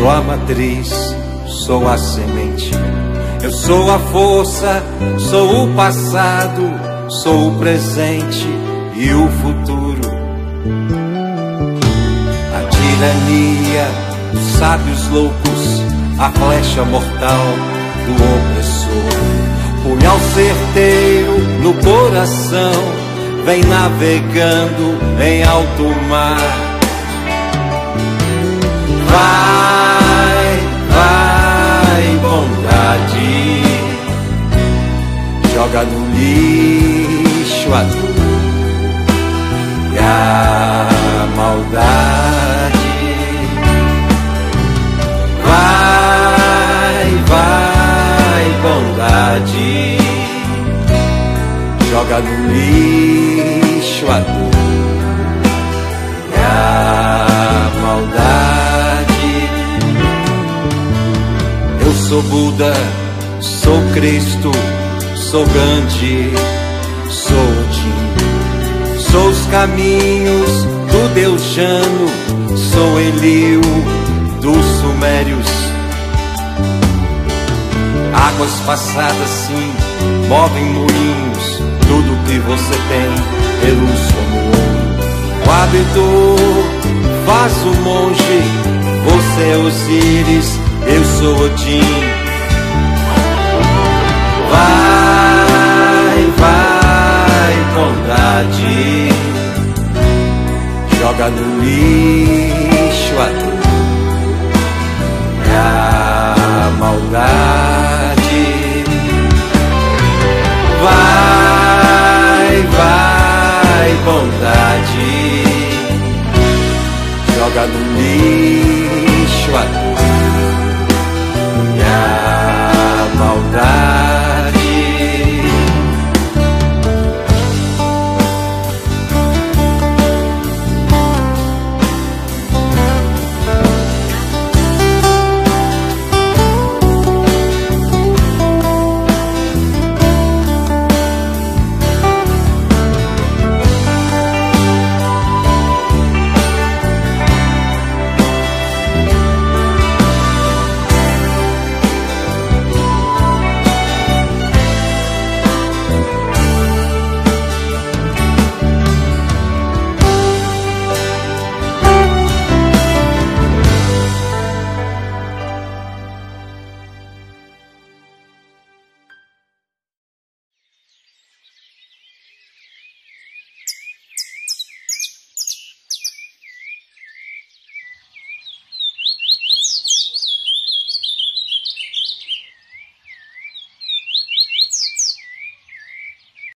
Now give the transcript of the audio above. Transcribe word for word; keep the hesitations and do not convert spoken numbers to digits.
sou a matriz, sou a semente. Eu sou a força, sou o passado, sou o presente e o futuro. A tirania dos sábios loucos, a flecha mortal do opressor. Punhal certeiro no coração, vem navegando em alto mar. Vai, vai, bondade, joga no lixo a dor e a maldade. Vai, vai, bondade, joga no lixo a dor e a maldade. Eu sou Buda, sou Cristo, sou Gandhi, sou Odin, sou os caminhos do Deus Jano, sou Eliu dos Sumérios. Águas passadas sim movem moinhos, tudo que você tem reluz como ouro. O abedor faz o monge, você é Osíris, eu sou Odin. Vai, vai, bondade, joga no lixo a dor e a maldade. Vai, vai, bondade,